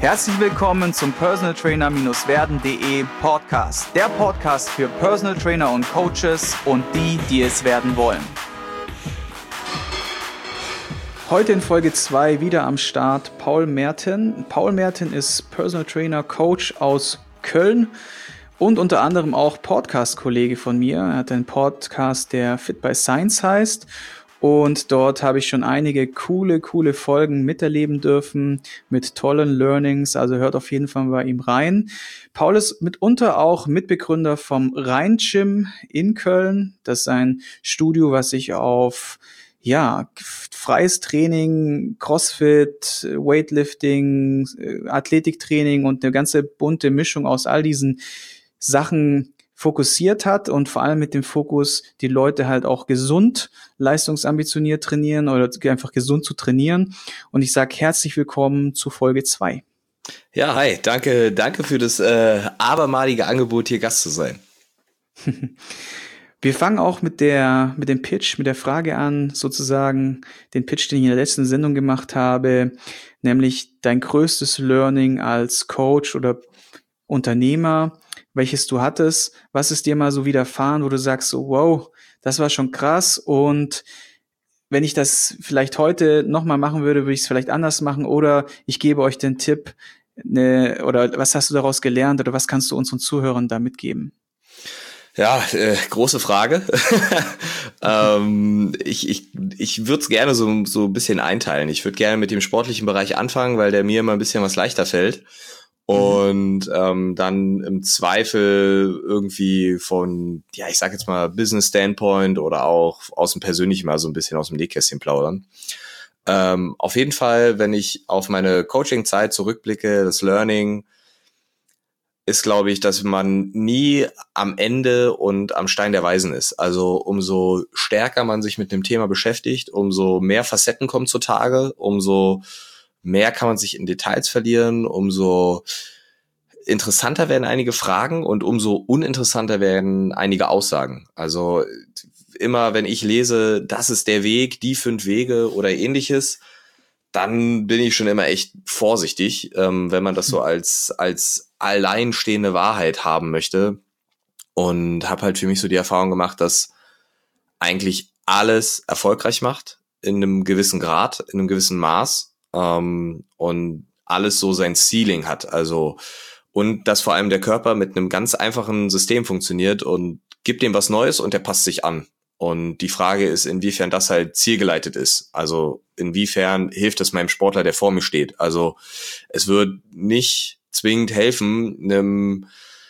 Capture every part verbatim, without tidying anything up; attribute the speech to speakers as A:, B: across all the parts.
A: Herzlich willkommen zum Personal Trainer Werden Punkt de Podcast. Der Podcast für Personal Trainer und Coaches und die, die es werden wollen. Heute in Folge zwei wieder am Start Paul Merten. Paul Merten ist Personal Trainer, Coach aus Köln und unter anderem auch Podcast-Kollege von mir. Er hat einen Podcast, der Fit by Science heißt. Und dort habe ich schon einige coole, coole Folgen miterleben dürfen mit tollen Learnings. Also hört auf jeden Fall bei ihm rein. Paul ist mitunter auch Mitbegründer vom Rhein Gym in Köln. Das ist ein Studio, was sich auf ja freies Training, Crossfit, Weightlifting, Athletiktraining und eine ganze bunte Mischung aus all diesen Sachen fokussiert hat und vor allem mit dem Fokus, die Leute halt auch gesund, leistungsambitioniert trainieren oder einfach gesund zu trainieren. Und ich sage herzlich willkommen zu Folge zwei.
B: Ja, hi, danke, danke für das äh, abermalige Angebot, hier Gast zu sein.
A: Wir fangen auch mit der mit dem Pitch, mit der Frage an, sozusagen den Pitch, den ich in der letzten Sendung gemacht habe, nämlich dein größtes Learning als Coach oder Unternehmer, welches du hattest. Was ist dir mal so widerfahren, wo du sagst, so, wow, das war schon krass, und wenn ich das vielleicht heute nochmal machen würde, würde ich es vielleicht anders machen, oder ich gebe euch den Tipp, ne, oder was hast du daraus gelernt, oder was kannst du unseren Zuhörern da mitgeben?
B: Ja, äh, große Frage. ähm, ich ich, ich würde es gerne so, so ein bisschen einteilen. Ich würde gerne mit dem sportlichen Bereich anfangen, weil der mir immer ein bisschen was leichter fällt. Und ähm, dann im Zweifel irgendwie von, ja, ich sag jetzt mal Business Standpoint oder auch aus dem Persönlichen mal so ein bisschen aus dem Nähkästchen plaudern. Ähm, auf jeden Fall, wenn ich auf meine Coaching-Zeit zurückblicke, das Learning ist, glaube ich, dass man nie am Ende und am Stein der Weisen ist. Also umso stärker man sich mit dem Thema beschäftigt, umso mehr Facetten kommen zutage, umso mehr kann man sich in Details verlieren, umso interessanter werden einige Fragen und umso uninteressanter werden einige Aussagen. Also immer, wenn ich lese, das ist der Weg, die fünf Wege oder ähnliches, dann bin ich schon immer echt vorsichtig, ähm, wenn man das so als als alleinstehende Wahrheit haben möchte. Und habe halt für mich so die Erfahrung gemacht, dass eigentlich alles erfolgreich macht in einem gewissen Grad, in einem gewissen Maß. Um, und alles so sein Ceiling hat, also, und dass vor allem der Körper mit einem ganz einfachen System funktioniert und gibt dem was Neues und der passt sich an. Und die Frage ist, inwiefern das halt zielgeleitet ist. Also inwiefern hilft es meinem Sportler, der vor mir steht. Also es wird nicht zwingend helfen, einem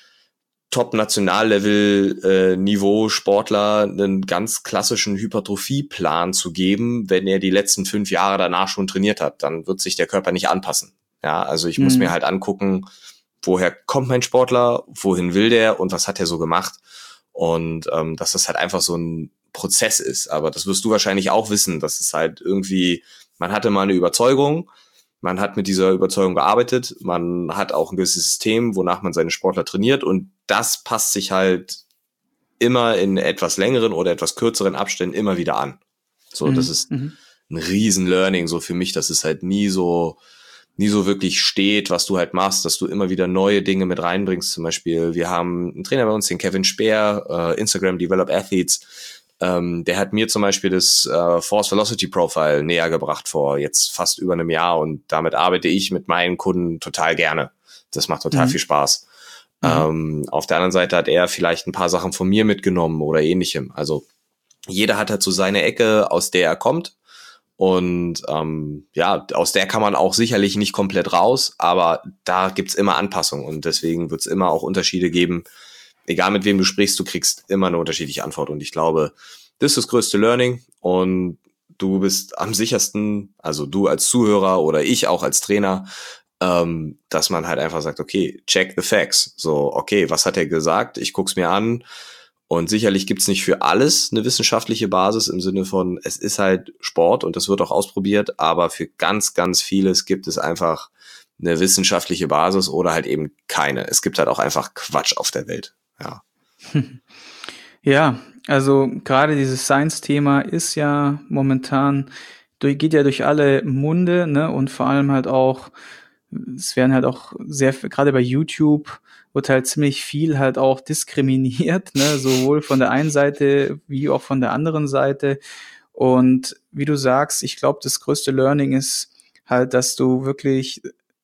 B: Top-Nationallevel-Niveau-Sportler einen ganz klassischen Hypertrophie-Plan zu geben, wenn er die letzten fünf Jahre danach schon trainiert hat. Dann wird sich der Körper nicht anpassen. Ja, also ich mhm. muss mir halt angucken, woher kommt mein Sportler, wohin will der und was hat er so gemacht. Und ähm, dass das halt einfach so ein Prozess ist. Aber das wirst du wahrscheinlich auch wissen, dass es halt irgendwie, man hatte mal eine Überzeugung, man hat mit dieser Überzeugung gearbeitet, man hat auch ein gewisses System, wonach man seine Sportler trainiert, und das passt sich halt immer in etwas längeren oder etwas kürzeren Abständen immer wieder an. So, mhm. das ist ein riesen Learning so für mich, dass es halt nie so nie so wirklich steht, was du halt machst, dass du immer wieder neue Dinge mit reinbringst. Zum Beispiel, wir haben einen Trainer bei uns, den Kevin Speer, äh, Instagram Develop Athletes. Ähm, der hat mir zum Beispiel das äh, Force Velocity Profile näher gebracht vor jetzt fast über einem Jahr, und damit arbeite ich mit meinen Kunden total gerne. Das macht total mhm. viel Spaß. Mhm. Ähm, auf der anderen Seite hat er vielleicht ein paar Sachen von mir mitgenommen oder ähnlichem. Also jeder hat halt so seine Ecke, aus der er kommt. Und ähm, ja, aus der kann man auch sicherlich nicht komplett raus, aber da gibt's immer Anpassungen, und deswegen wird's immer auch Unterschiede geben. Egal mit wem du sprichst, du kriegst immer eine unterschiedliche Antwort, und ich glaube, das ist das größte Learning, und du bist am sichersten, also du als Zuhörer oder ich auch als Trainer, ähm, dass man halt einfach sagt, okay, check the facts. So, okay, was hat er gesagt? Ich guck's mir an. Und sicherlich gibt's nicht für alles eine wissenschaftliche Basis im Sinne von, es ist halt Sport und das wird auch ausprobiert, aber für ganz, ganz vieles gibt es einfach eine wissenschaftliche Basis oder halt eben keine. Es gibt halt auch einfach Quatsch auf der Welt. Ja,
A: ja, also gerade dieses Science-Thema ist ja momentan, durch, geht ja durch alle Munde, ne, und vor allem halt auch es werden halt auch sehr, gerade bei YouTube wird halt ziemlich viel halt auch diskriminiert, ne, sowohl von der einen Seite wie auch von der anderen Seite. Und wie du sagst, ich glaube, das größte Learning ist halt, dass du wirklich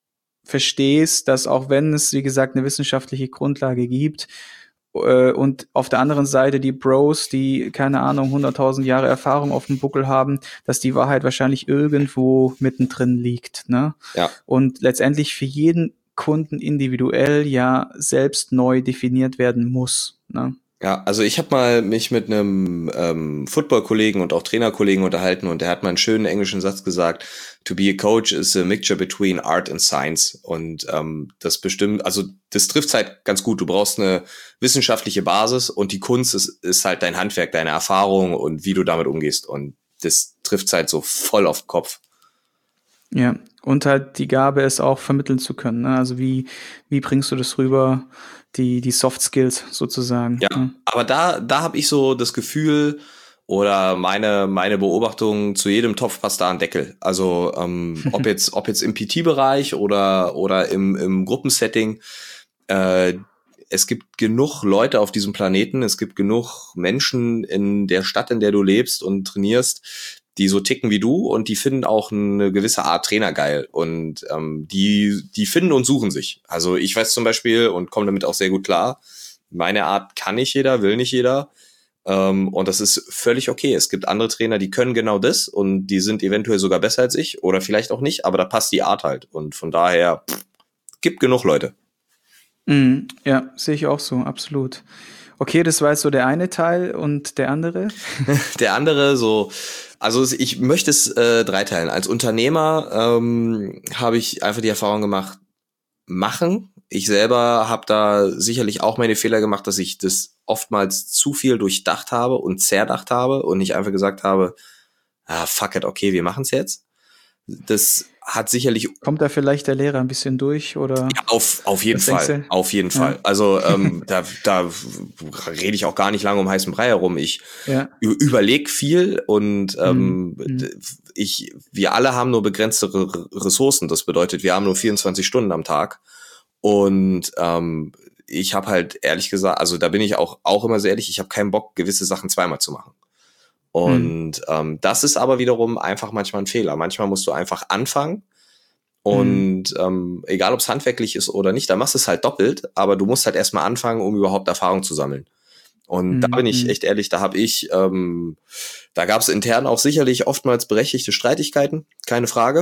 A: verstehst, dass auch wenn es, wie gesagt, eine wissenschaftliche Grundlage gibt, äh, und auf der anderen Seite die Bros, die, keine Ahnung, hunderttausend Jahre Erfahrung auf dem Buckel haben, dass die Wahrheit wahrscheinlich irgendwo mittendrin liegt, ne?
B: Ja.
A: Und letztendlich für jeden Kunden individuell ja selbst neu definiert werden muss, ne?
B: Ja, also ich habe mal mich mit einem ähm, Football-Kollegen und auch Trainerkollegen unterhalten und der hat mal einen schönen englischen Satz gesagt: To be a coach is a mixture between art and science. Und ähm, das bestimmt, also das trifft halt ganz gut. Du brauchst eine wissenschaftliche Basis und die Kunst ist, ist halt dein Handwerk, deine Erfahrung und wie du damit umgehst. Und das trifft halt so voll auf den Kopf.
A: Ja, und halt die Gabe, es auch vermitteln zu können, ne? Also wie, wie bringst du das rüber, die, die Soft Skills sozusagen.
B: Ja,
A: Ne?
B: aber da, da habe ich so das Gefühl oder meine, meine Beobachtung, zu jedem Topf passt da ein Deckel. Also ähm, ob jetzt, ob jetzt im P T-Bereich oder, oder im, im Gruppensetting, äh, es gibt genug Leute auf diesem Planeten, es gibt genug Menschen in der Stadt, in der du lebst und trainierst, die so ticken wie du und die finden auch eine gewisse Art Trainer geil und ähm, die die finden und suchen sich. Also ich weiß zum Beispiel und komme damit auch sehr gut klar, meine Art kann nicht jeder, will nicht jeder ähm, und das ist völlig okay. Es gibt andere Trainer, die können genau das und die sind eventuell sogar besser als ich oder vielleicht auch nicht, aber da passt die Art halt und von daher pff, gibt genug Leute.
A: Mhm, ja, sehe ich auch so, absolut. Okay, das war jetzt so der eine Teil und der andere?
B: Der andere so, also ich möchte es äh, dreiteilen. Als Unternehmer ähm, habe ich einfach die Erfahrung gemacht, machen. Ich selber habe da sicherlich auch meine Fehler gemacht, dass ich das oftmals zu viel durchdacht habe und zerdacht habe und nicht einfach gesagt habe, ah, fuck it, okay, wir machen es jetzt. Das hat sicherlich
A: Kommt da vielleicht der Lehrer ein bisschen durch oder?
B: Ja, auf, auf jeden
A: Was denkst
B: Fall,
A: du?
B: auf jeden
A: Ja.
B: Fall. Also ähm, da, da rede ich auch gar nicht lange um heißen Brei herum. Ich
A: Ja.
B: ü- überleg viel und ähm,
A: Mhm.
B: d- ich, wir alle haben nur begrenzte Re- Ressourcen. Das bedeutet, wir haben nur vierundzwanzig Stunden am Tag. Und ähm, ich habe halt ehrlich gesagt, also da bin ich auch auch immer sehr ehrlich, ich habe keinen Bock, gewisse Sachen zweimal zu machen. Und ähm, das ist aber wiederum einfach manchmal ein Fehler. Manchmal musst du einfach anfangen. Und ähm, egal, ob es handwerklich ist oder nicht, dann machst du es halt doppelt, aber du musst halt erstmal anfangen, um überhaupt Erfahrung zu sammeln. Und da bin ich echt ehrlich, da habe ich, ähm, da gab es intern auch sicherlich oftmals berechtigte Streitigkeiten, keine Frage.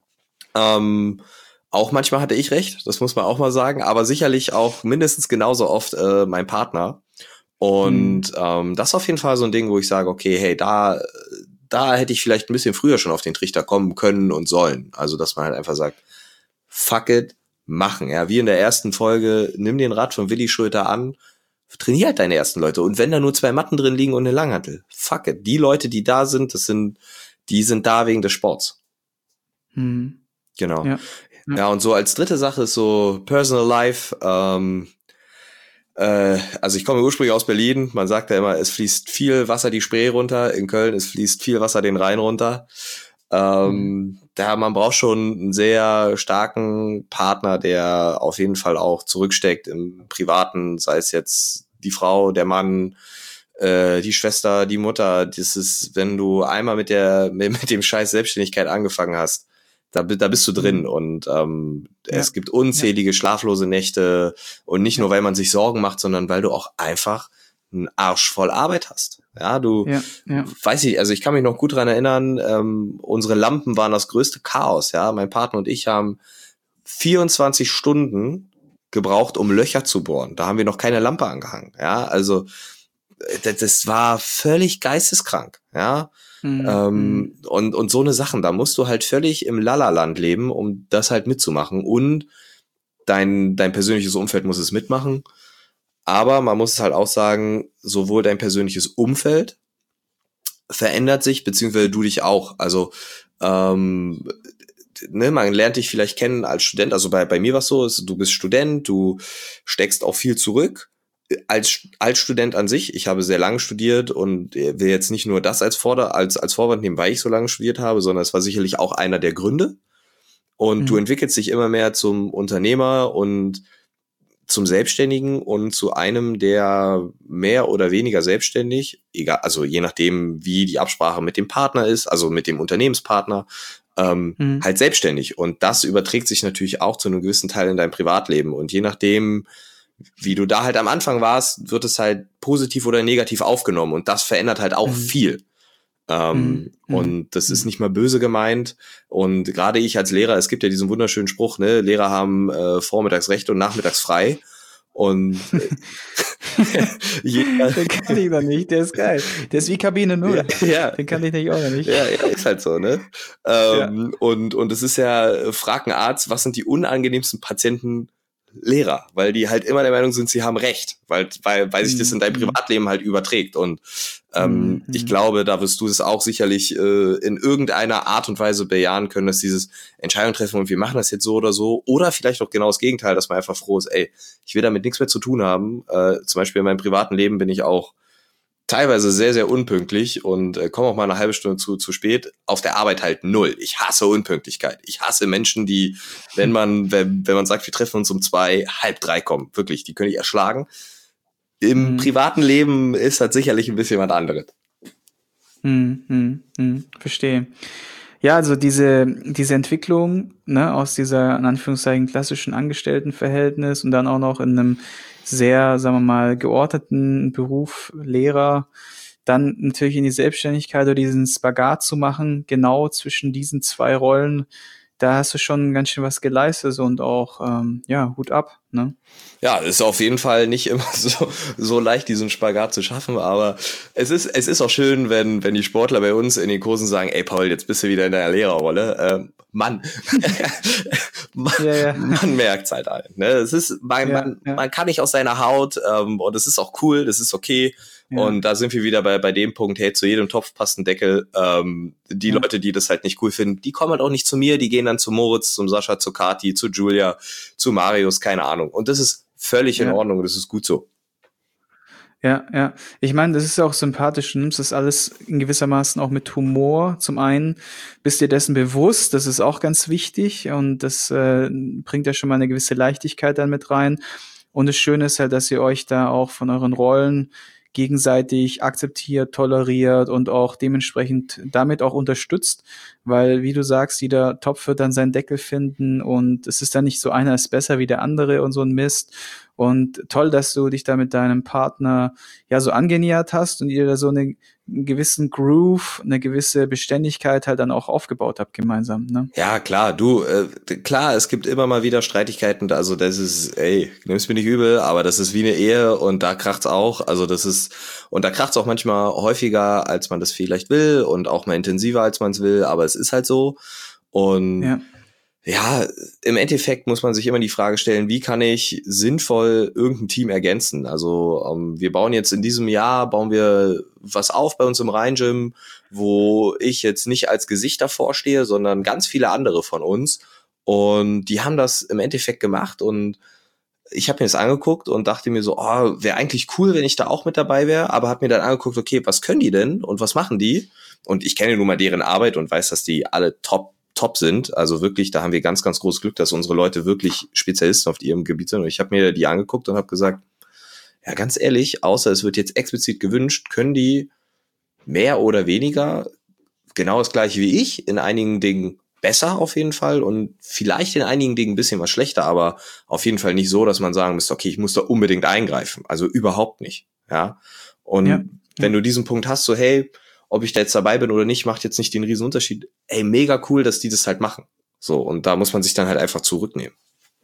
B: Ähm, auch manchmal hatte ich recht, das muss man auch mal sagen, aber sicherlich auch mindestens genauso oft äh, mein Partner. Und ähm, das ist auf jeden Fall so ein Ding, wo ich sage, okay, hey, da da hätte ich vielleicht ein bisschen früher schon auf den Trichter kommen können und sollen. Also, dass man halt einfach sagt, fuck it, machen. Ja, wie in der ersten Folge, nimm den Rat von Willi Schröter an, trainier halt deine ersten Leute. Und wenn da nur zwei Matten drin liegen und eine Langhantel, fuck it. Die Leute, die da sind, das sind, die sind da wegen des Sports.
A: Mhm.
B: Genau.
A: Ja. Ja.
B: Ja, und so als dritte Sache ist so Personal Life, ähm, Äh, also ich komme ursprünglich aus Berlin. Man sagt ja immer, es fließt viel Wasser die Spree runter. In Köln, es fließt viel Wasser den Rhein runter. Ähm, mhm. Da man braucht schon einen sehr starken Partner, der auf jeden Fall auch zurücksteckt im Privaten, sei es jetzt die Frau, der Mann, äh, die Schwester, die Mutter. Das ist, wenn du einmal mit der mit, mit dem Scheiß Selbstständigkeit angefangen hast, da, da bist du drin. Und ähm, ja. Es gibt unzählige ja. schlaflose Nächte und nicht ja. nur, weil man sich Sorgen macht, sondern weil du auch einfach einen Arsch voll Arbeit hast. Ja, du,
A: ja. Ja.
B: weiß ich, also ich kann mich noch gut dran erinnern, ähm, unsere Lampen waren das größte Chaos. Ja, mein Partner und ich haben vierundzwanzig Stunden gebraucht, um Löcher zu bohren. Da haben wir noch keine Lampe angehangen. Ja, also das, das war völlig geisteskrank. Ja. Mhm. Ähm, und, und so eine Sachen, da musst du halt völlig im Lala-Land leben, um das halt mitzumachen. Und dein, dein persönliches Umfeld muss es mitmachen. Aber man muss es halt auch sagen, sowohl dein persönliches Umfeld verändert sich, beziehungsweise du dich auch. Also, ähm, ne, man lernt dich vielleicht kennen als Student. Also bei, bei mir war es so, du bist Student, du steckst auch viel zurück. Als, als Student an sich, ich habe sehr lange studiert und will jetzt nicht nur das als Vorder-, als, als Vorwand nehmen, weil ich so lange studiert habe, sondern es war sicherlich auch einer der Gründe. Und
A: Mhm.
B: du entwickelst dich immer mehr zum Unternehmer und zum Selbstständigen und zu einem, der mehr oder weniger selbstständig, egal, also je nachdem, wie die Absprache mit dem Partner ist, also mit dem Unternehmenspartner, ähm,
A: Mhm.
B: halt selbstständig. Und das überträgt sich natürlich auch zu einem gewissen Teil in dein Privatleben. Und je nachdem, wie du da halt am Anfang warst, wird es halt positiv oder negativ aufgenommen. Und das verändert halt auch
A: Mhm.
B: viel. Ähm,
A: Mhm.
B: und das ist nicht mal böse gemeint. Und gerade ich als Lehrer, es gibt ja diesen wunderschönen Spruch, ne, Lehrer haben äh, vormittags Recht und nachmittags frei. Und äh, jeder,
A: Den kann ich noch nicht, der ist geil. Der ist wie Kabine null.
B: ja, ja,
A: Den kann ich nicht auch noch nicht.
B: ja, ja, ist halt so, ne? Ähm, und, und es ist ja, frag einen Arzt, was sind die unangenehmsten Patienten? Lehrer, weil die halt immer der Meinung sind, sie haben Recht, weil, weil, weil sich das in dein
A: Mhm.
B: Privatleben halt überträgt. Und ähm,
A: Mhm.
B: ich glaube, da wirst du es auch sicherlich äh, in irgendeiner Art und Weise bejahen können, dass dieses Entscheidung treffen und wir machen das jetzt so oder so, oder vielleicht auch genau das Gegenteil, dass man einfach froh ist, ey, ich will damit nichts mehr zu tun haben. Äh, zum Beispiel in meinem privaten Leben bin ich auch teilweise sehr, sehr unpünktlich und äh, komme auch mal eine halbe Stunde zu, zu spät. Auf der Arbeit halt null. Ich hasse Unpünktlichkeit. Ich hasse Menschen, die, wenn man, wenn, wenn man sagt, wir treffen uns um zwei, halb drei kommen. Wirklich, die könnte ich erschlagen. Im
A: Mhm.
B: privaten Leben ist das sicherlich ein bisschen was anderes.
A: Mhm. Mhm. Mhm. Verstehe. Ja, also diese, diese Entwicklung, ne, aus dieser, in Anführungszeichen, klassischen Angestelltenverhältnis und dann auch noch in einem sehr, sagen wir mal, geordneten Beruf, Lehrer, dann natürlich in die Selbstständigkeit oder diesen Spagat zu machen, genau zwischen diesen zwei Rollen, da hast du schon ganz schön was geleistet und auch, ähm, ja, Hut ab, ne?
B: Ja, ist auf jeden Fall nicht immer so, so leicht, diesen Spagat zu schaffen, aber es ist, es ist auch schön, wenn, wenn die Sportler bei uns in den Kursen sagen, ey Paul, jetzt bist du wieder in deiner Lehrerrolle. Ähm, Mann, man,
A: Ja, ja,
B: man merkt's halt ein. Ne? Es ist, man,
A: ja,
B: man,
A: ja,
B: man kann nicht aus seiner Haut ähm, und es ist auch cool, das ist okay.
A: ja,
B: Und da sind wir wieder bei, bei dem Punkt, hey, zu jedem Topf passt ein Deckel. Ähm, die
A: ja.
B: Leute, die das halt nicht cool finden, die kommen halt auch nicht zu mir, die gehen dann zu Moritz, zum Sascha, zu Kati, zu Julia, zu Marius, keine Ahnung. Und das ist völlig in
A: Ja.
B: Ordnung und das ist gut so.
A: Ja, ja. Ich meine, das ist ja auch sympathisch. Du nimmst das alles in gewissermaßen auch mit Humor. Zum einen bist dir dessen bewusst, das ist auch ganz wichtig und das äh, bringt ja schon mal eine gewisse Leichtigkeit dann mit rein. Und das Schöne ist halt, dass ihr euch da auch von euren Rollen gegenseitig akzeptiert, toleriert und auch dementsprechend damit auch unterstützt, weil, wie du sagst, jeder Topf wird dann seinen Deckel finden und es ist dann nicht so, einer ist besser wie der andere und so ein Mist. Und toll, dass du dich da mit deinem Partner ja so angenähert hast und ihr da so eine, einen gewissen Groove, eine gewisse Beständigkeit halt dann auch aufgebaut habt gemeinsam, ne?
B: Ja, klar, du, äh, klar, es gibt immer mal wieder Streitigkeiten, also das ist, ey, nimm's mir nicht übel, aber das ist wie eine Ehe und da kracht's auch, also das ist, und da kracht's auch manchmal häufiger, als man das vielleicht will und auch mal intensiver, als man es will, aber es ist halt so und
A: Ja.
B: ja, im Endeffekt muss man sich immer die Frage stellen, wie kann ich sinnvoll irgendein Team ergänzen? Also ähm, wir bauen jetzt in diesem Jahr, bauen wir was auf bei uns im Rhein-Gym, wo ich jetzt nicht als Gesicht davor stehe, sondern ganz viele andere von uns. Und die haben das im Endeffekt gemacht und ich habe mir das angeguckt und dachte mir so, oh, wäre eigentlich cool, wenn ich da auch mit dabei wäre, aber habe mir dann angeguckt, okay, was können die denn und was machen die? Und ich kenne nun mal deren Arbeit und weiß, dass die alle top top sind. Also wirklich, da haben wir ganz, ganz großes Glück, dass unsere Leute wirklich Spezialisten auf ihrem Gebiet sind. Und ich habe mir die angeguckt und habe gesagt, ja, ganz ehrlich, außer es wird jetzt explizit gewünscht, können die mehr oder weniger genau das gleiche wie ich, in einigen Dingen besser auf jeden Fall und vielleicht in einigen Dingen ein bisschen was schlechter, aber auf jeden Fall nicht so, dass man sagen müsste, okay, ich muss da unbedingt eingreifen. Also überhaupt nicht. Ja. Und
A: Ja.
B: wenn
A: Ja.
B: du diesen Punkt hast, so hey, ob ich da jetzt dabei bin oder nicht, macht jetzt nicht den riesen Unterschied. Ey, mega cool, dass die das halt machen. So, und da muss man sich dann halt einfach zurücknehmen.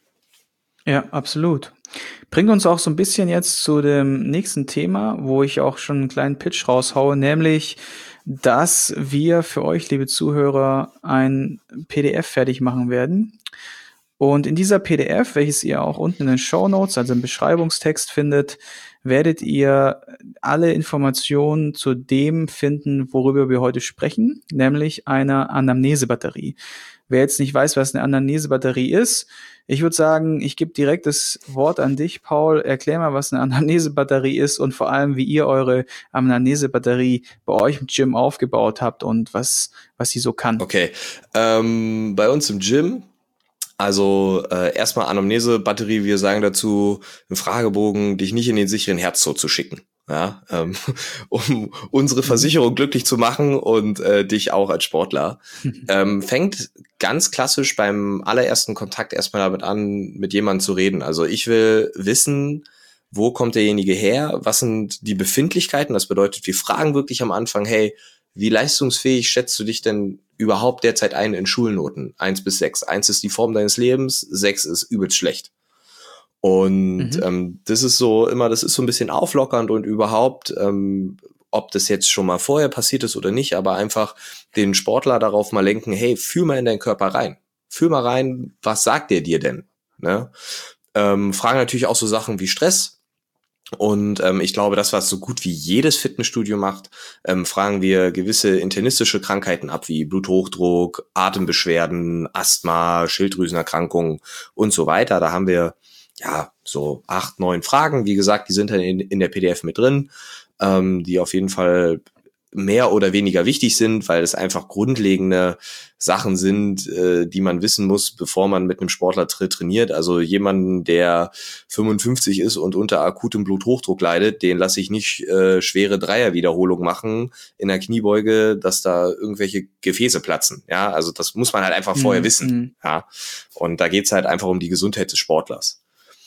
A: Ja, absolut. Bringt uns auch so ein bisschen jetzt zu dem nächsten Thema, wo ich auch schon einen kleinen Pitch raushaue, nämlich, dass wir für euch, liebe Zuhörer, ein P D F fertig machen werden. Und in dieser P D F, welches ihr auch unten in den Shownotes, also im Beschreibungstext findet, werdet ihr alle Informationen zu dem finden, worüber wir heute sprechen, nämlich einer Anamnesebatterie. Wer jetzt nicht weiß, was eine Anamnesebatterie ist, ich würde sagen, ich gebe direkt das Wort an dich, Paul. Erklär mal, was eine Anamnesebatterie ist und vor allem, wie ihr eure Anamnesebatterie bei euch im Gym aufgebaut habt und was, was sie so kann.
B: Okay, ähm, bei uns im Gym Also äh, erstmal Anamnese-Batterie, wir sagen dazu, einen Fragebogen, dich nicht in den sicheren Herztod zu schicken. Ja, ähm, um unsere Versicherung glücklich zu machen und äh, dich auch als Sportler. Ähm, fängt ganz klassisch beim allerersten Kontakt erstmal damit an, mit jemandem zu reden. Also ich will wissen, wo kommt derjenige her? Was sind die Befindlichkeiten? Das bedeutet, wir fragen wirklich am Anfang, hey, wie leistungsfähig schätzt du dich denn überhaupt derzeit ein in Schulnoten? Eins bis sechs. Eins ist die Form deines Lebens, sechs ist übelst schlecht. Und mhm. ähm, das ist so immer, das ist so ein bisschen auflockernd und überhaupt, ähm, ob das jetzt schon mal vorher passiert ist oder nicht, aber einfach den Sportler darauf mal lenken, hey, fühl mal in deinen Körper rein. Fühl mal rein, was sagt der dir denn? Ne? Ähm, fragen natürlich auch so Sachen wie Stress. Und ähm, ich glaube, das, was so gut wie jedes Fitnessstudio macht, ähm, fragen wir gewisse internistische Krankheiten ab, wie Bluthochdruck, Atembeschwerden, Asthma, Schilddrüsenerkrankungen und so weiter. Da haben wir ja so acht, neun Fragen. Wie gesagt, die sind dann in, in der P D F mit drin, ähm, die auf jeden Fall mehr oder weniger wichtig sind, weil es einfach grundlegende Sachen sind, äh, die man wissen muss, bevor man mit einem Sportler tra- trainiert. Also jemanden, der fünfundfünfzig ist und unter akutem Bluthochdruck leidet, den lasse ich nicht äh, schwere Dreierwiederholungen machen in der Kniebeuge, dass da irgendwelche Gefäße platzen. Ja, also das muss man halt einfach vorher
A: Mhm.
B: wissen. Ja, und da geht's halt einfach um die Gesundheit des Sportlers.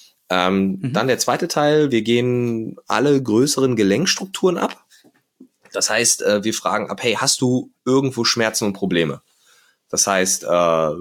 B: Ähm, mhm. Dann der zweite Teil, wir gehen alle größeren Gelenkstrukturen ab. Das heißt, äh, wir fragen ab, hey, hast du irgendwo Schmerzen und Probleme? Das heißt, äh,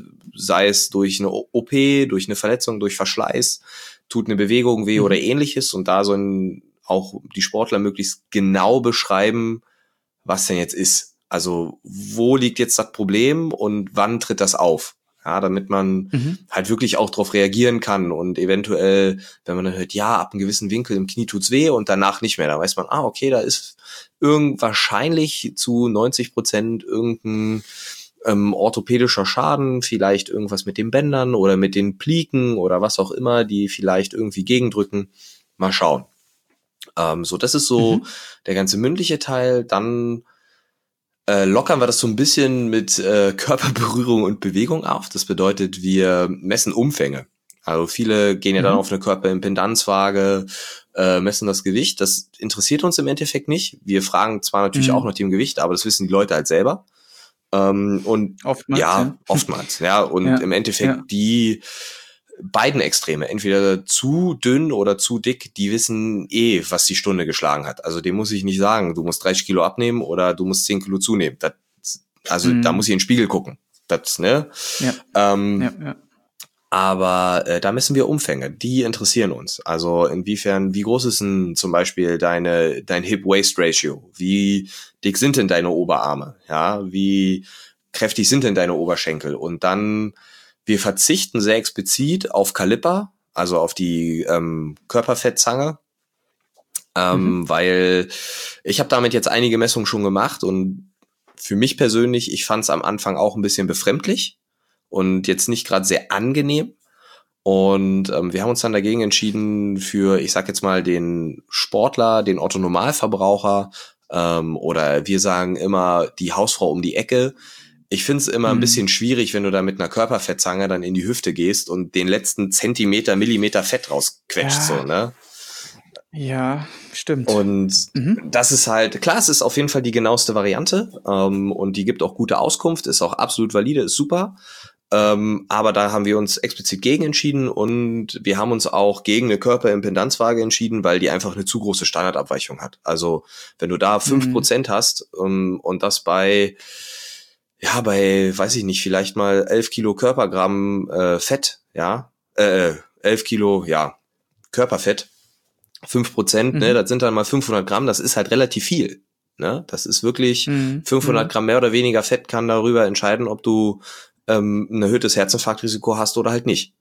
B: sei es durch eine O P, durch eine Verletzung, durch Verschleiß, tut eine Bewegung weh mhm. oder ähnliches. Und da sollen auch die Sportler möglichst genau beschreiben, was denn jetzt ist. Also wo liegt jetzt das Problem und wann tritt das auf? Ja, damit man mhm. halt wirklich auch darauf reagieren kann und eventuell, wenn man dann hört, ja, ab einem gewissen Winkel im Knie tut's weh und danach nicht mehr, da weiß man, ah, okay, da ist irgend wahrscheinlich zu neunzig Prozent irgendein ähm, orthopädischer Schaden, vielleicht irgendwas mit den Bändern oder mit den Pliken oder was auch immer, die vielleicht irgendwie gegendrücken. Mal schauen. Ähm, so, das ist so mhm. der ganze mündliche Teil. Dann Äh, lockern wir das so ein bisschen mit äh, Körperberührung und Bewegung auf. Das bedeutet, wir messen Umfänge. Also viele gehen ja mhm. dann auf eine Körperimpedanzwaage, äh, messen das Gewicht. Das interessiert uns im Endeffekt nicht. Wir fragen zwar natürlich mhm. auch nach dem Gewicht, aber das wissen die Leute halt selber. Ähm, und
A: oftmals,
B: ja,
A: ja.
B: oftmals. Ja, und
A: ja.
B: im Endeffekt ja. die beiden Extreme, entweder zu dünn oder zu dick, die wissen eh, was die Stunde geschlagen hat. Also dem muss ich nicht sagen, du musst dreißig Kilo abnehmen oder du musst zehn Kilo zunehmen. Das, also mm. da muss ich in den Spiegel gucken. Das, ne?
A: Ja.
B: Ähm,
A: ja, ja.
B: Aber äh, da messen wir Umfänge, die interessieren uns. Also inwiefern, wie groß ist denn zum Beispiel deine dein Hip-Waist-Ratio? Wie dick sind denn deine Oberarme? Ja, wie kräftig sind denn deine Oberschenkel? Und dann wir verzichten sehr explizit auf Kaliper, also auf die ähm, Körperfettzange, ähm, mhm. weil ich habe damit jetzt einige Messungen schon gemacht und für mich persönlich, ich fand es am Anfang auch ein bisschen befremdlich und jetzt nicht gerade sehr angenehm. Und ähm, wir haben uns dann dagegen entschieden für, ich sag jetzt mal, den Sportler, den Otto-Normalverbraucher ähm, oder wir sagen immer die Hausfrau um die Ecke. Ich finde es immer ein bisschen schwierig, wenn du da mit einer Körperfettzange dann in die Hüfte gehst und den letzten Zentimeter, Millimeter Fett rausquetscht,
A: ja.
B: so, ne?
A: Ja, stimmt.
B: Und mhm. das ist halt, klar, es ist auf jeden Fall die genaueste Variante ähm, und die gibt auch gute Auskunft, ist auch absolut valide, ist super. Ähm, aber da haben wir uns explizit gegen entschieden und wir haben uns auch gegen eine Körperimpedanzwaage entschieden, weil die einfach eine zu große Standardabweichung hat. Also wenn du da fünf Prozent mhm. hast um, und das bei ja, bei, weiß ich nicht, vielleicht mal elf Kilo Körpergramm äh, Fett, ja, äh, elf Kilo, ja, Körperfett, fünf Prozent, mhm. ne, das sind dann mal fünfhundert Gramm, das ist halt relativ viel, ne, das ist wirklich, mhm. fünfhundert Gramm mehr oder weniger Fett kann darüber entscheiden, ob du ähm, ein erhöhtes Herzinfarktrisiko hast oder halt nicht.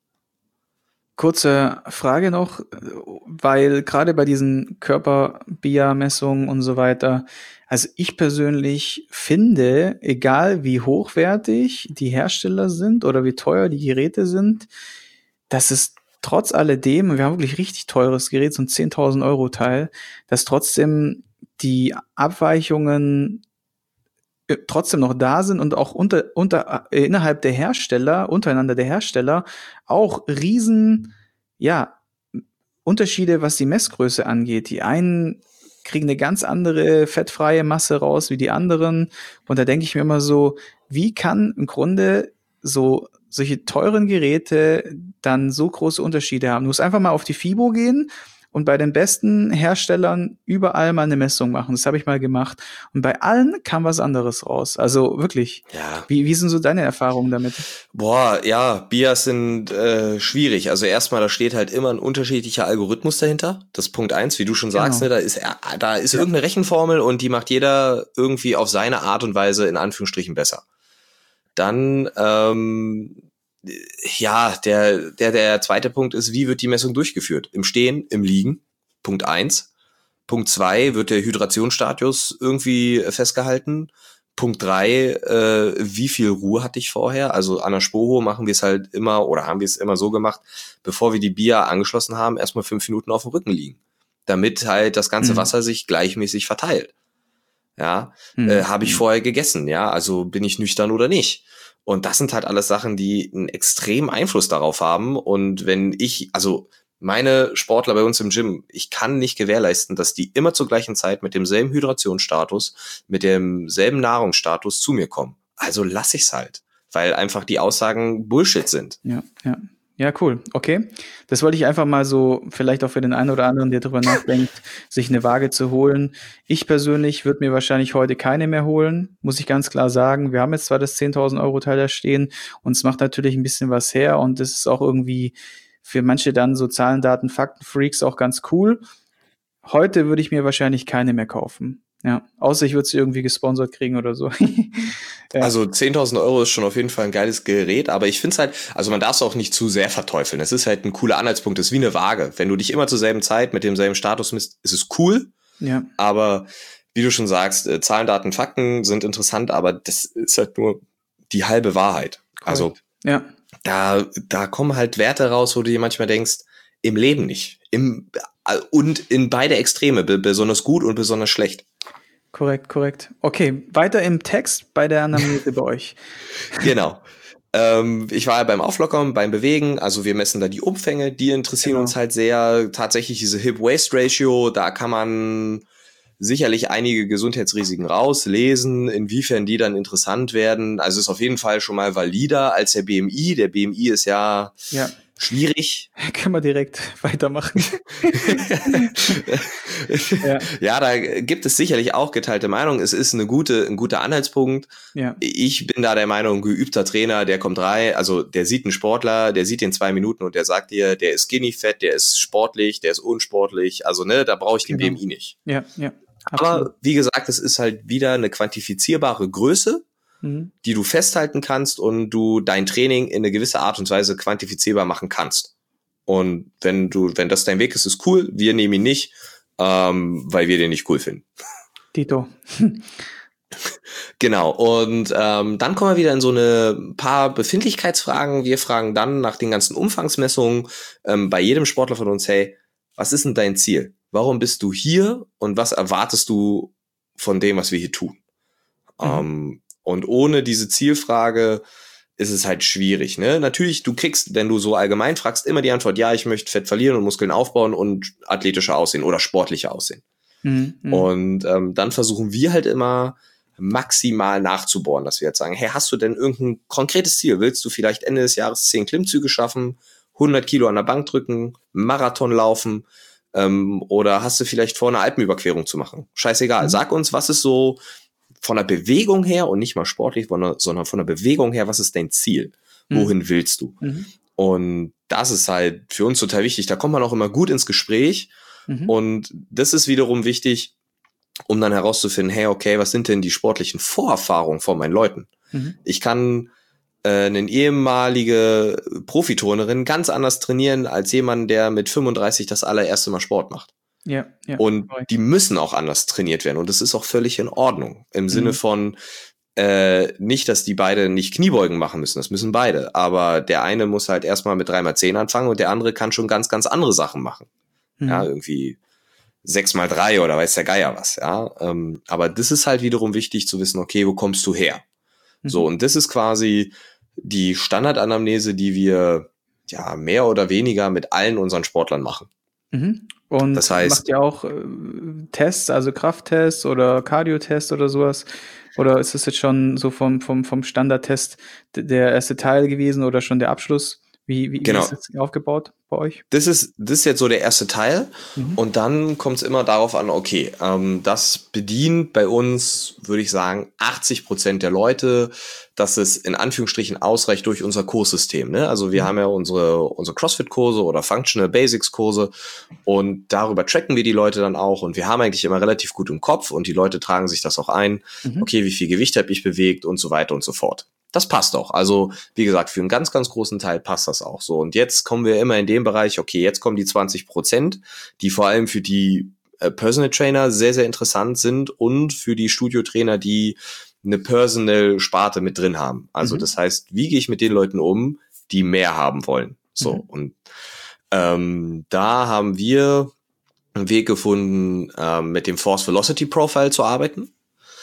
A: Kurze Frage noch, weil gerade bei diesen Körper-B I A-Messungen und so weiter, also ich persönlich finde, egal wie hochwertig die Hersteller sind oder wie teuer die Geräte sind, dass es trotz alledem, wir haben wirklich richtig teures Gerät, so ein zehntausend Euro Teil, dass trotzdem die Abweichungen trotzdem noch da sind und auch unter, unter, äh, innerhalb der Hersteller, untereinander der Hersteller, auch riesen, ja, Unterschiede, was die Messgröße angeht. Die einen kriegen eine ganz andere fettfreie Masse raus wie die anderen. Und da denke ich mir immer so, wie kann im Grunde so solche teuren Geräte dann so große Unterschiede haben? Du musst einfach mal auf die FIBO gehen und bei den besten Herstellern überall mal eine Messung machen. Das habe ich mal gemacht. Und bei allen kam was anderes raus. Also wirklich.
B: Ja.
A: Wie, wie sind so deine Erfahrungen damit?
B: Boah, ja, B I A S sind äh, schwierig. Also erstmal, da steht halt immer ein unterschiedlicher Algorithmus dahinter. Das ist Punkt eins, wie du schon sagst,
A: Genau.
B: ne, da ist da ist ja. irgendeine Rechenformel und die macht jeder irgendwie auf seine Art und Weise in Anführungsstrichen besser. Dann, ähm, ja, der, der, der zweite Punkt ist, wie wird die Messung durchgeführt? Im Stehen, im Liegen, Punkt eins. Punkt zwei, wird der Hydrationsstatus irgendwie festgehalten? Punkt drei, äh, wie viel Ruhe hatte ich vorher? Also an der Spoho machen wir es halt immer, oder haben wir es immer so gemacht, bevor wir die B I A angeschlossen haben, erstmal fünf Minuten auf dem Rücken liegen. Damit halt das ganze mhm. Wasser sich gleichmäßig verteilt. Ja, mhm. äh, habe ich vorher gegessen, ja, also bin ich nüchtern oder nicht? Und das sind halt alles Sachen, die einen extremen Einfluss darauf haben. Und wenn ich, also meine Sportler bei uns im Gym, ich kann nicht gewährleisten, dass die immer zur gleichen Zeit mit demselben Hydrationsstatus, mit demselben Nahrungsstatus zu mir kommen. Also lass ich's halt, weil einfach die Aussagen Bullshit sind.
A: Ja, ja. Ja, cool. Okay. Das wollte ich einfach mal so, vielleicht auch für den einen oder anderen, der drüber nachdenkt, sich eine Waage zu holen. Ich persönlich würde mir wahrscheinlich heute keine mehr holen, muss ich ganz klar sagen. Wir haben jetzt zwar das zehntausend Euro Teil da stehen und es macht natürlich ein bisschen was her und das ist auch irgendwie für manche dann so Zahlen, Daten, Fakten, Freaks auch ganz cool. Heute würde ich mir wahrscheinlich keine mehr kaufen. Ja, außer ich würde sie irgendwie gesponsert kriegen oder so.
B: Ja. Also zehntausend Euro ist schon auf jeden Fall ein geiles Gerät, aber ich finde es halt, also man darf es auch nicht zu sehr verteufeln. Es ist halt ein cooler Anhaltspunkt, es ist wie eine Waage. Wenn du dich immer zur selben Zeit mit demselben Status misst, ist es cool.
A: Ja.
B: Aber wie du schon sagst, äh, Zahlen, Daten, Fakten sind interessant, aber das ist halt nur die halbe Wahrheit. Correct. Also
A: ja.
B: da, da kommen halt Werte raus, wo du dir manchmal denkst, im Leben nicht. Im, und in beide Extreme, besonders gut und besonders schlecht.
A: Korrekt, korrekt. Okay, weiter im Text bei der Anamnese bei euch.
B: Genau. Ähm, ich war ja beim Auflockern, beim Bewegen, also wir messen da die Umfänge, die interessieren genau. uns halt sehr. Tatsächlich diese Hip-Waist-Ratio, da kann man sicherlich einige Gesundheitsrisiken rauslesen, inwiefern die dann interessant werden. Also ist auf jeden Fall schon mal valider als der B M I. Der B M I ist ja,
A: ja.
B: schwierig.
A: Können wir direkt weitermachen.
B: ja. ja, da gibt es sicherlich auch geteilte Meinungen. Es ist eine gute, ein guter Anhaltspunkt.
A: Ja.
B: Ich bin da der Meinung, geübter Trainer, der kommt rein, also der sieht einen Sportler, der sieht den zwei Minuten und der sagt dir, der ist skinny fett, der ist sportlich, der ist unsportlich. Also ne, da brauche ich den genau. B M I nicht.
A: Ja, ja.
B: Absolut. Aber wie gesagt, es ist halt wieder eine quantifizierbare Größe, mhm. die du festhalten kannst und du dein Training in eine gewisse Art und Weise quantifizierbar machen kannst. Und wenn du, wenn das dein Weg ist, ist cool. Wir nehmen ihn nicht, ähm, weil wir den nicht cool finden.
A: Tito.
B: Genau. Und ähm, dann kommen wir wieder in so eine paar Befindlichkeitsfragen. Wir fragen dann nach den ganzen Umfangsmessungen ähm, bei jedem Sportler von uns, hey, was ist denn dein Ziel? Warum bist du hier und was erwartest du von dem, was wir hier tun? Mhm. Ähm, und ohne diese Zielfrage ist es halt schwierig, ne? Natürlich, du kriegst, wenn du so allgemein fragst, immer die Antwort, ja, ich möchte Fett verlieren und Muskeln aufbauen und athletischer aussehen oder sportlicher aussehen. Mhm. Und ähm, dann versuchen wir halt immer maximal nachzubohren, dass wir jetzt sagen, hey, hast du denn irgendein konkretes Ziel? Willst du vielleicht Ende des Jahres zehn Klimmzüge schaffen, hundert Kilo an der Bank drücken, Marathon laufen, ähm, oder hast du vielleicht vor, eine Alpenüberquerung zu machen? Scheißegal. Mhm. Sag uns, was ist so von der Bewegung her und nicht mal sportlich, sondern von der Bewegung her, was ist dein Ziel? Mhm. Wohin willst du? Mhm. Und das ist halt für uns total wichtig. Da kommt man auch immer gut ins Gespräch. Mhm. Und das ist wiederum wichtig, um dann herauszufinden, hey, okay, was sind denn die sportlichen Vorerfahrungen von meinen Leuten? Mhm. Ich kann äh, eine ehemalige Profiturnerin ganz anders trainieren als jemand, der mit fünfunddreißig das allererste Mal Sport macht.
A: Ja, ja.
B: Und die müssen auch anders trainiert werden. Und das ist auch völlig in Ordnung. Im mhm. Sinne von, äh, nicht, dass die beide nicht Kniebeugen machen müssen. Das müssen beide. Aber der eine muss halt erstmal mit drei mal zehn anfangen und der andere kann schon ganz, ganz andere Sachen machen. Mhm. Ja, irgendwie sechs mal drei oder weiß der Geier was, ja. Ähm, aber das ist halt wiederum wichtig zu wissen, okay, wo kommst du her? Mhm. So, und das ist quasi die Standardanamnese, die wir ja mehr oder weniger mit allen unseren Sportlern machen.
A: Mhm. Und das heißt, macht ihr auch äh, Tests, also Krafttests oder Cardio-Tests oder sowas? Oder ist das jetzt schon so vom, vom, vom Standardtest der erste Teil gewesen oder schon der Abschluss? Wie, wie, genau. wie ist das aufgebaut bei euch?
B: Das ist, das ist jetzt so der erste Teil. Mhm. Und dann kommt es immer darauf an, okay, ähm, das bedient bei uns, würde ich sagen, achtzig Prozent der Leute, dass es in Anführungsstrichen ausreicht durch unser Kurssystem. Ne? Also wir mhm. haben ja unsere, unsere CrossFit-Kurse oder Functional Basics-Kurse und darüber tracken wir die Leute dann auch und wir haben eigentlich immer relativ gut im Kopf und die Leute tragen sich das auch ein. Mhm. Okay, wie viel Gewicht habe ich bewegt und so weiter und so fort. Das passt auch. Also, wie gesagt, für einen ganz, ganz großen Teil passt das auch so. Und jetzt kommen wir immer in den Bereich, okay, jetzt kommen die zwanzig Prozent, die vor allem für die äh, Personal Trainer sehr, sehr interessant sind und für die Studiotrainer, die eine Personal-Sparte mit drin haben. Also, mhm. das heißt, wie gehe ich mit den Leuten um, die mehr haben wollen? So, mhm. und ähm, da haben wir einen Weg gefunden, ähm, mit dem Force Velocity Profile zu arbeiten.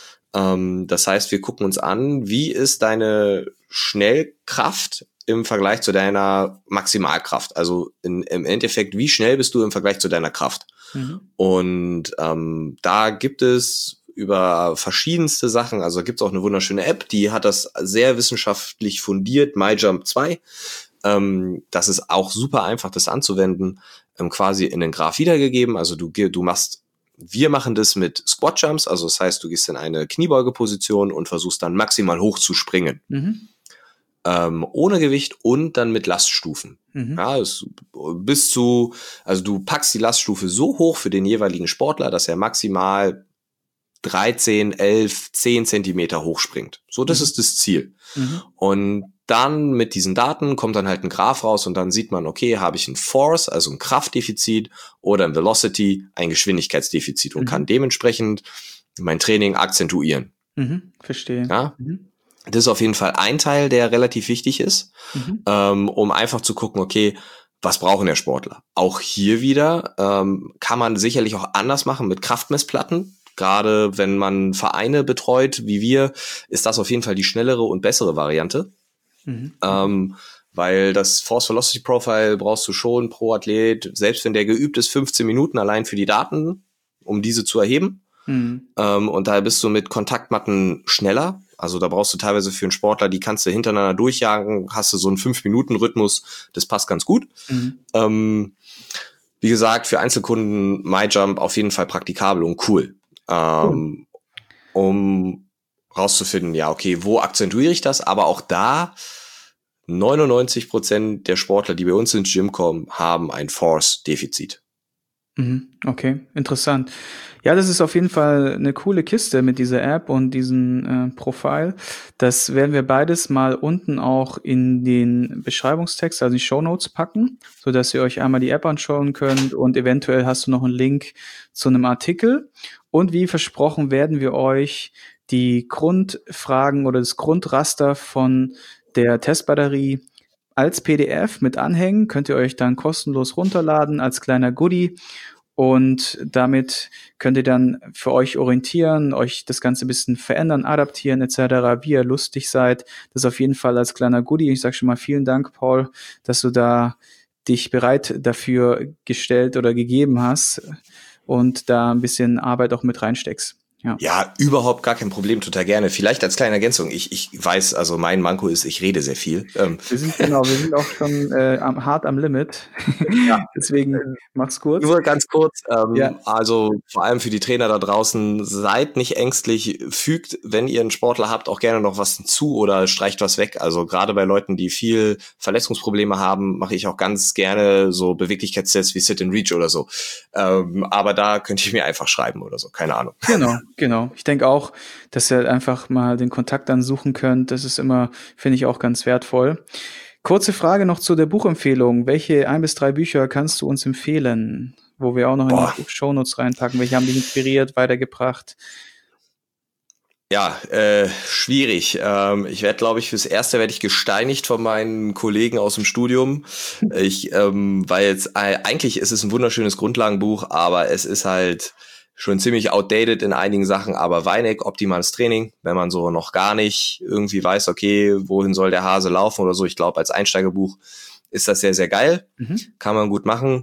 B: Das heißt, wir gucken uns an, wie ist deine Schnellkraft im Vergleich zu deiner Maximalkraft? Also in, im Endeffekt, wie schnell bist du im Vergleich zu deiner Kraft? Mhm. Und ähm, da gibt es über verschiedenste Sachen, also gibt es auch eine wunderschöne App, die hat das sehr wissenschaftlich fundiert, MyJump zwei. Ähm, das ist auch super einfach, das anzuwenden, ähm, quasi in den Graph wiedergegeben. Also du, du machst Wir machen das mit Squat Jumps, also das heißt, du gehst in eine Kniebeugeposition und versuchst dann maximal hoch zu springen. Mhm. Ähm, ohne Gewicht und dann mit Laststufen. Mhm. Ja, es, bis zu, also du packst die Laststufe so hoch für den jeweiligen Sportler, dass er maximal dreizehn, elf, zehn Zentimeter hochspringt. So, das mhm. ist das Ziel. Mhm. Und dann mit diesen Daten kommt dann halt ein Graph raus und dann sieht man, okay, habe ich ein Force, also ein Kraftdefizit oder ein Velocity, ein Geschwindigkeitsdefizit und mhm. kann dementsprechend mein Training akzentuieren.
A: Mhm, verstehe.
B: Ja?
A: Mhm.
B: Das ist auf jeden Fall ein Teil, der relativ wichtig ist, mhm. ähm, um einfach zu gucken, okay, was brauchen der Sportler? Auch hier wieder ähm, kann man sicherlich auch anders machen mit Kraftmessplatten. Gerade wenn man Vereine betreut, wie wir, ist das auf jeden Fall die schnellere und bessere Variante. Mhm. Ähm, weil das Force Velocity Profile brauchst du schon pro Athlet, selbst wenn der geübt ist, fünfzehn Minuten allein für die Daten, um diese zu erheben. Mhm. Ähm, und da bist du mit Kontaktmatten schneller. Also da brauchst du teilweise für einen Sportler, die kannst du hintereinander durchjagen, hast du so einen fünf Minuten Rhythmus, das passt ganz gut. Mhm. Ähm, wie gesagt, für Einzelkunden MyJump auf jeden Fall praktikabel und cool. Ähm, cool. Um rauszufinden, ja, okay, wo akzentuiere ich das? Aber auch da, neunundneunzig Prozent der Sportler, die bei uns ins Gym kommen, haben ein Force-Defizit.
A: Okay, interessant. Ja, das ist auf jeden Fall eine coole Kiste mit dieser App und diesem äh, Profil. Das werden wir beides mal unten auch in den Beschreibungstext, also die Shownotes packen, so dass ihr euch einmal die App anschauen könnt und eventuell hast du noch einen Link zu einem Artikel. Und wie versprochen werden wir euch die Grundfragen oder das Grundraster von der Testbatterie als P D F mit anhängen, könnt ihr euch dann kostenlos runterladen als kleiner Goodie und damit könnt ihr dann für euch orientieren, euch das Ganze ein bisschen verändern, adaptieren et cetera, wie ihr lustig seid. Das auf jeden Fall als kleiner Goodie. Ich sage schon mal vielen Dank, Paul, dass du da dich bereit dafür gestellt oder gegeben hast und da ein bisschen Arbeit auch mit reinsteckst. Ja.
B: ja, überhaupt gar kein Problem, total gerne. Vielleicht als kleine Ergänzung, ich ich weiß, also mein Manko ist, ich rede sehr viel. Ähm.
A: Wir sind genau, wir sind auch schon äh, am, hart am Limit. Ja. Deswegen mach's kurz.
B: Nur ganz kurz, ähm, ja. Also vor allem für die Trainer da draußen, seid nicht ängstlich, fügt, wenn ihr einen Sportler habt, auch gerne noch was hinzu oder streicht was weg. Also gerade bei Leuten, die viel Verletzungsprobleme haben, mache ich auch ganz gerne so Beweglichkeitstests wie Sit and Reach oder so. Ähm, aber da könnt ihr mir einfach schreiben oder so, keine Ahnung.
A: Genau. Genau. Ich denke auch, dass ihr einfach mal den Kontakt dann suchen könnt. Das ist immer, finde ich, auch ganz wertvoll. Kurze Frage noch zu der Buchempfehlung. Welche ein bis drei Bücher kannst du uns empfehlen, wo wir auch noch Boah. in die Shownotes reinpacken? Welche haben dich inspiriert, weitergebracht?
B: Ja, äh, schwierig. Ähm, ich werde, glaube ich, fürs Erste werde ich gesteinigt von meinen Kollegen aus dem Studium. Ich, ähm, weil jetzt äh, eigentlich ist es ein wunderschönes Grundlagenbuch, aber es ist halt schon ziemlich outdated in einigen Sachen. Aber Weineck, optimales Training, wenn man so noch gar nicht irgendwie weiß, okay, wohin soll der Hase laufen oder so. Ich glaube, als Einsteigerbuch ist das sehr, sehr geil. Mhm. Kann man gut machen.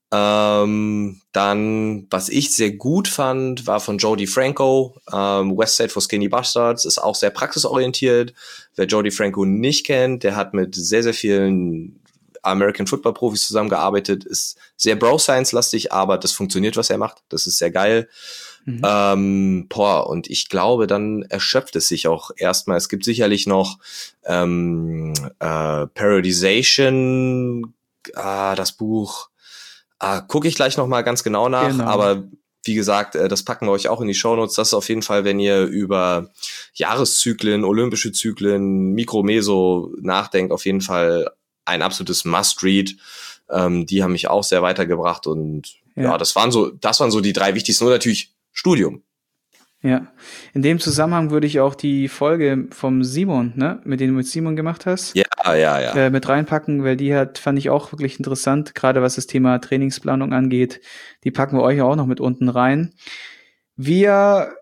B: Ähm, dann, was ich sehr gut fand, war von Joe DeFranco, ähm, West Side for Skinny Bastards, ist auch sehr praxisorientiert. Wer Joe DeFranco nicht kennt, der hat mit sehr, sehr vielen American Football Profis zusammengearbeitet, ist sehr Bro-Science-lastig, aber das funktioniert, was er macht. Das ist sehr geil. Mhm. Ähm, boah, und ich glaube, dann erschöpft es sich auch erstmal. Es gibt sicherlich noch ähm, äh, Periodization, ah, das Buch, Ah, gucke ich gleich nochmal ganz genau nach, genau. Aber wie gesagt, das packen wir euch auch in die Shownotes. Das ist auf jeden Fall, wenn ihr über Jahreszyklen, olympische Zyklen, Mikro, Meso nachdenkt, auf jeden Fall ein absolutes Must-Read. Ähm, die haben mich auch sehr weitergebracht und ja. ja, das waren so, das waren so die drei wichtigsten und natürlich Studium.
A: Ja, in dem Zusammenhang würde ich auch die Folge vom Simon, ne, mit dem du mit Simon gemacht hast,
B: ja, ja, ja,
A: äh, mit reinpacken, weil die hat, fand ich auch wirklich interessant, gerade was das Thema Trainingsplanung angeht. Die packen wir euch auch noch mit unten rein. Wir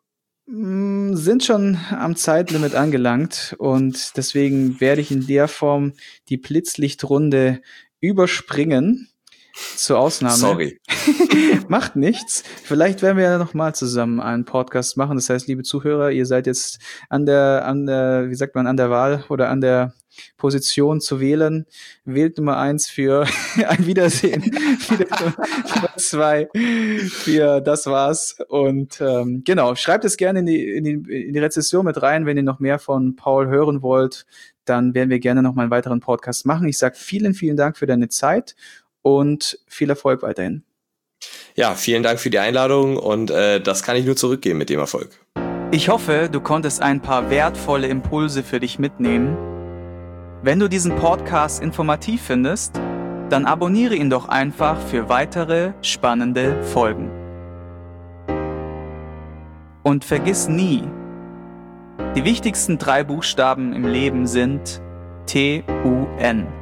A: mh, sind schon am Zeitlimit angelangt und deswegen werde ich in der Form die Blitzlichtrunde überspringen. Zur Ausnahme.
B: Sorry.
A: Macht nichts. Vielleicht werden wir ja noch mal zusammen einen Podcast machen. Das heißt, liebe Zuhörer, ihr seid jetzt an der, an der, wie sagt man, an der Wahl oder an der Position zu wählen. Wählt Nummer eins für ein Wiedersehen. Nummer zwei für das war's. Und ähm, genau, schreibt es gerne in die, in die, in die Rezession mit rein, wenn ihr noch mehr von Paul hören wollt. Dann werden wir gerne noch mal einen weiteren Podcast machen. Ich sage vielen, vielen Dank für deine Zeit. Und viel Erfolg weiterhin.
B: Ja, vielen Dank für die Einladung und äh, das kann ich nur zurückgeben mit dem Erfolg.
A: Ich hoffe, du konntest ein paar wertvolle Impulse für dich mitnehmen. Wenn du diesen Podcast informativ findest, dann abonniere ihn doch einfach für weitere spannende Folgen. Und vergiss nie, die wichtigsten drei Buchstaben im Leben sind T U N.